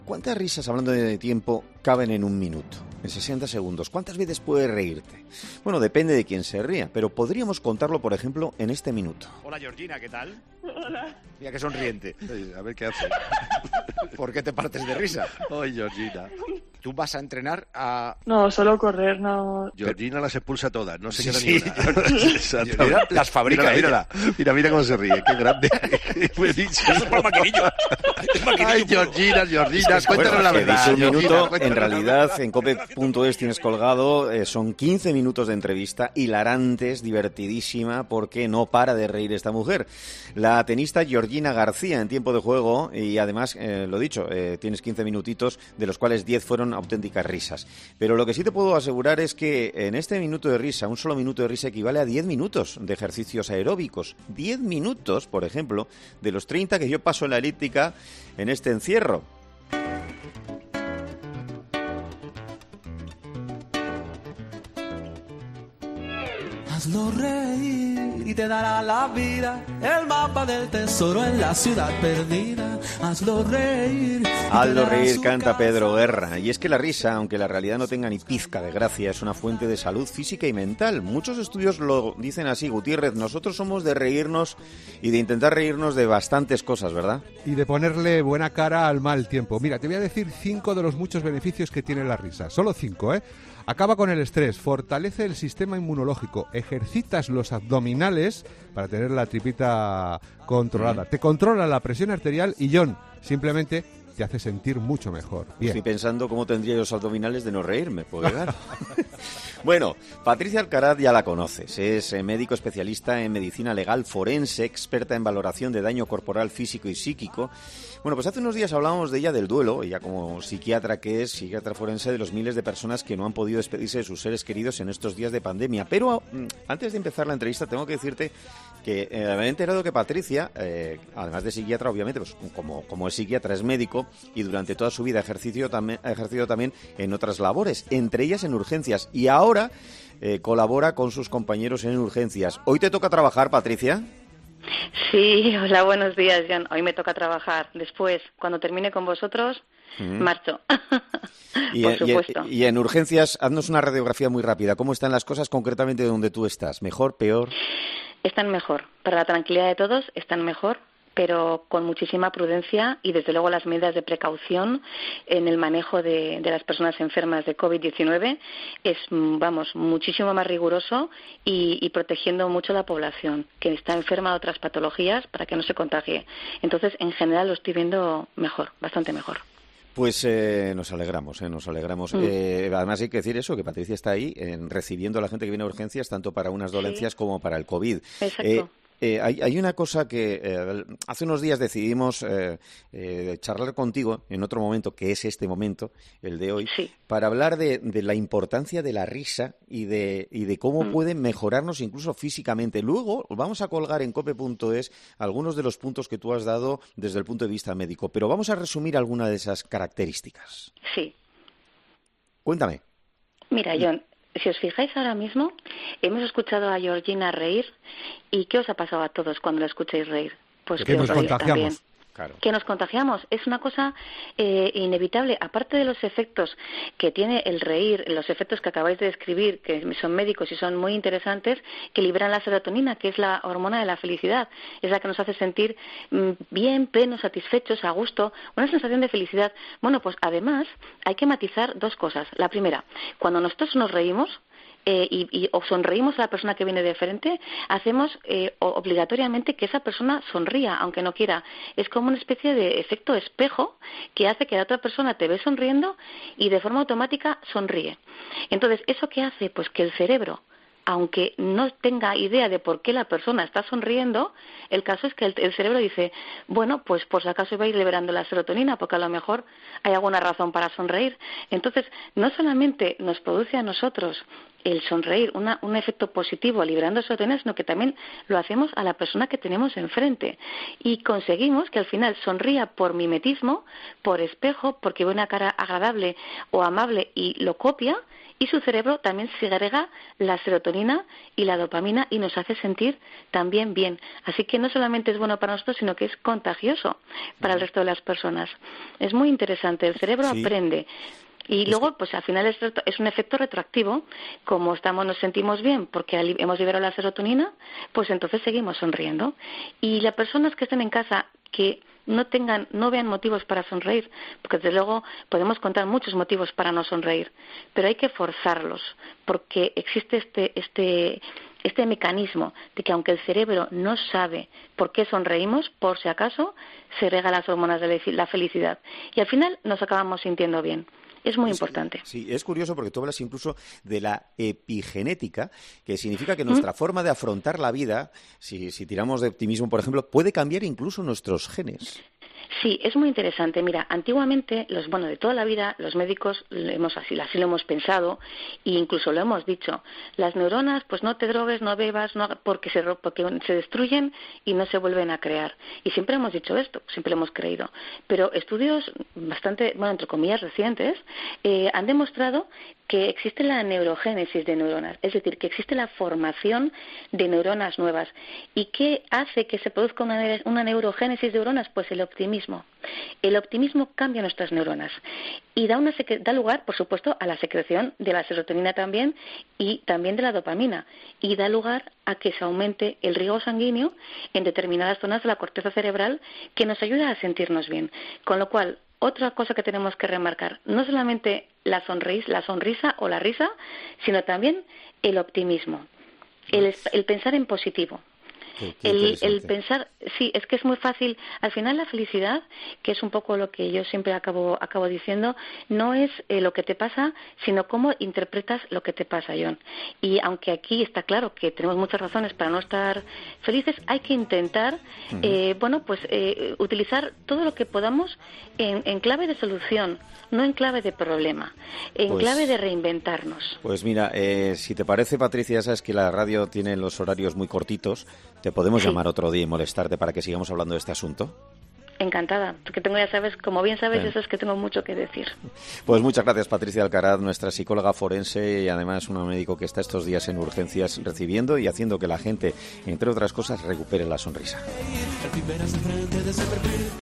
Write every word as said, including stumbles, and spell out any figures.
¿Cuántas risas, hablando de tiempo, caben en un minuto? En sesenta segundos. ¿Cuántas veces puedes reírte? Bueno, depende de quién se ría, pero podríamos contarlo, por ejemplo, en este minuto. Hola, Georgina, ¿qué tal? Hola. Mira qué sonriente. A ver qué hace. ¿Por qué te partes de risa? Ay, Georgina. Tú vas a entrenar a... No, solo correr, no. Georgina las expulsa todas, no se Sí, queda sí, ni una. Exactamente. Georgina las fabrica Mírala, ella. mírala. Mira, mira cómo se ríe, qué grande. Buenísimo. Eso es para maquinillo. Es maquinillo Ay, puro. Georgina, Georgina, Es que, cuéntanos bueno, la Que verdad. dice un Georgina, minuto, cuéntanos en la realidad verdad. en cope punto es tienes colgado, eh, son quince minutos de entrevista hilarantes, divertidísima, porque no para de reír esta mujer. La tenista Georgina García en tiempo de juego, y además, eh, lo dicho, eh, tienes quince minutitos, de los cuales diez fueron auténticas risas. Pero lo que sí te puedo asegurar es que en este minuto de risa, un solo minuto de risa equivale a diez minutos de ejercicios aeróbicos. diez minutos, por ejemplo, de los treinta que yo paso en la elíptica en este encierro. Hazlo reír y te dará la vida el mapa del tesoro en la ciudad perdida. Hazlo reír. Hazlo reír, canta Pedro Guerra. Y es que la risa, aunque la realidad no tenga ni pizca de gracia, es una fuente de salud física y mental. Muchos estudios lo dicen así, Gutiérrez. Nosotros somos de reírnos y de intentar reírnos de bastantes cosas, ¿verdad? Y de ponerle buena cara al mal tiempo. Mira, te voy a decir cinco de los muchos beneficios que tiene la risa. Solo cinco, ¿eh? Acaba con el estrés, fortalece el sistema inmunológico, ejercitas los abdominales para tener la tripita controlada, te controla la presión arterial y, John, simplemente te hace sentir mucho mejor. Bien. Estoy pensando cómo tendría los abdominales de no reírme, porque claro. Bueno, Patricia Alcaraz ya la conoces, es eh, médico especialista en medicina legal forense, experta en valoración de daño corporal físico y psíquico. Bueno, pues hace unos días hablábamos de ella del duelo, ella como psiquiatra que es, psiquiatra forense, de los miles de personas que no han podido despedirse de sus seres queridos en estos días de pandemia. Pero mm, antes de empezar la entrevista tengo que decirte que eh, me he enterado que Patricia, eh, además de psiquiatra, obviamente, pues como, como es psiquiatra, es médico y durante toda su vida ha ejercido también, ha ejercido también en otras labores, entre ellas en urgencias. Y ahora eh, colabora con sus compañeros en urgencias. ¿Hoy te toca trabajar, Patricia? Sí, hola, buenos días, John. Hoy me toca trabajar. Después, cuando termine con vosotros, mm. marcho. Y, Por y, supuesto. Y en urgencias, haznos una radiografía muy rápida. ¿Cómo están las cosas concretamente donde tú estás? ¿Mejor, peor? Están mejor. Para la tranquilidad de todos, están mejor, pero con muchísima prudencia y, desde luego, las medidas de precaución en el manejo de, de las personas enfermas de covid diecinueve es, vamos, muchísimo más riguroso y, y protegiendo mucho a la población que está enferma de otras patologías para que no se contagie. Entonces, en general, lo estoy viendo mejor, bastante mejor. Pues eh, nos alegramos, eh, nos alegramos. Mm. Eh, además hay que decir eso, que Patricia está ahí eh, recibiendo a la gente que viene a urgencias, tanto para unas dolencias sí. como para el COVID. Exacto. Eh, Eh, hay, hay una cosa que eh, hace unos días decidimos eh, eh, charlar contigo en otro momento, que es este momento, el de hoy, sí. para hablar de, de la importancia de la risa y de, y de cómo mm. puede mejorarnos incluso físicamente. Luego vamos a colgar en cope punto es algunos de los puntos que tú has dado desde el punto de vista médico, pero vamos a resumir alguna de esas características. Sí. Cuéntame. Mira, John, si os fijáis ahora mismo, hemos escuchado a Georgina reír. ¿Y qué os ha pasado a todos cuando la escucháis reír? Pues que, que nos contagiamos. También. Claro. Que nos contagiamos. Es una cosa eh, inevitable. Aparte de los efectos que tiene el reír, los efectos que acabáis de describir, que son médicos y son muy interesantes, que liberan la serotonina, que es la hormona de la felicidad. Es la que nos hace sentir mm, bien, plenos, satisfechos, a gusto, una sensación de felicidad. Bueno, pues además hay que matizar dos cosas. La primera, cuando nosotros nos reímos, Eh, y, y o sonreímos a la persona que viene de frente, hacemos eh, obligatoriamente que esa persona sonría, aunque no quiera. Es como una especie de efecto espejo que hace que la otra persona te ve sonriendo y de forma automática sonríe. Entonces, ¿eso qué hace? Pues que el cerebro, aunque no tenga idea de por qué la persona está sonriendo, el caso es que el, el cerebro dice, bueno, pues por si acaso va a ir liberando la serotonina, porque a lo mejor hay alguna razón para sonreír. Entonces, no solamente nos produce a nosotros el sonreír una, un efecto positivo liberando serotonina, sino que también lo hacemos a la persona que tenemos enfrente. Y conseguimos que al final sonría por mimetismo, por espejo, porque ve una cara agradable o amable y lo copia, y su cerebro también segrega la serotonina serotonina y la dopamina y nos hace sentir también bien. Así que no solamente es bueno para nosotros, sino que es contagioso para el resto de las personas. Es muy interesante, el cerebro Sí. aprende. Y luego, pues al final es, retro- es un efecto retroactivo. Como estamos, nos sentimos bien porque ali- hemos liberado la serotonina, pues entonces seguimos sonriendo. Y las personas que estén en casa que no tengan, no vean motivos para sonreír, porque desde luego podemos contar muchos motivos para no sonreír, pero hay que forzarlos, porque existe este, este, este mecanismo de que aunque el cerebro no sabe por qué sonreímos, por si acaso, segrega las hormonas de la fe- la felicidad. Y al final nos acabamos sintiendo bien. Es muy importante. Sí, es curioso porque tú hablas incluso de la epigenética, que significa que nuestra forma de afrontar la vida, si, si tiramos de optimismo, por ejemplo, puede cambiar incluso nuestros genes. Sí, es muy interesante. Mira, antiguamente, los bueno, de toda la vida, los médicos lo hemos así, así lo hemos pensado e incluso lo hemos dicho. Las neuronas, pues no te drogues, no bebas, no, haga- porque se ro- porque se destruyen y no se vuelven a crear. Y siempre hemos dicho esto, siempre lo hemos creído. Pero estudios bastante, bueno, entre comillas recientes, eh, han demostrado que existe la neurogénesis de neuronas, es decir, que existe la formación de neuronas nuevas. ¿Y qué hace que se produzca una, ne- una neurogénesis de neuronas? Pues el optimismo. El optimismo cambia nuestras neuronas y da, una secre- da lugar, por supuesto, a la secreción de la serotonina también y también de la dopamina, y da lugar a que se aumente el riego sanguíneo en determinadas zonas de la corteza cerebral que nos ayuda a sentirnos bien. Con lo cual, otra cosa que tenemos que remarcar, no solamente la sonrisa, la sonrisa o la risa, sino también el optimismo, el, el pensar en positivo. Qué- qué El, el interesante. pensar, sí, es que es muy fácil. Al final la felicidad, que es un poco lo que yo siempre acabo, acabo diciendo, no es eh, lo que te pasa, sino cómo interpretas lo que te pasa, John. Y aunque aquí está claro que tenemos muchas razones para no estar felices, hay que intentar, eh, bueno, pues eh, utilizar todo lo que podamos en, en clave de solución, no en clave de problema, en Pues- clave de reinventarnos. Pues mira, eh, si te parece, Patricia, ya sabes que la radio tiene los horarios muy cortitos. ¿Te podemos Sí. llamar otro día y molestarte para que sigamos hablando de este asunto? Encantada, porque tengo, ya sabes, como bien sabes, Bien. eso es que tengo mucho que decir. Pues muchas gracias, Patricia Alcaraz, nuestra psicóloga forense y además un médico que está estos días en urgencias recibiendo y haciendo que la gente, entre otras cosas, recupere la sonrisa. El primer frente de ese perfil.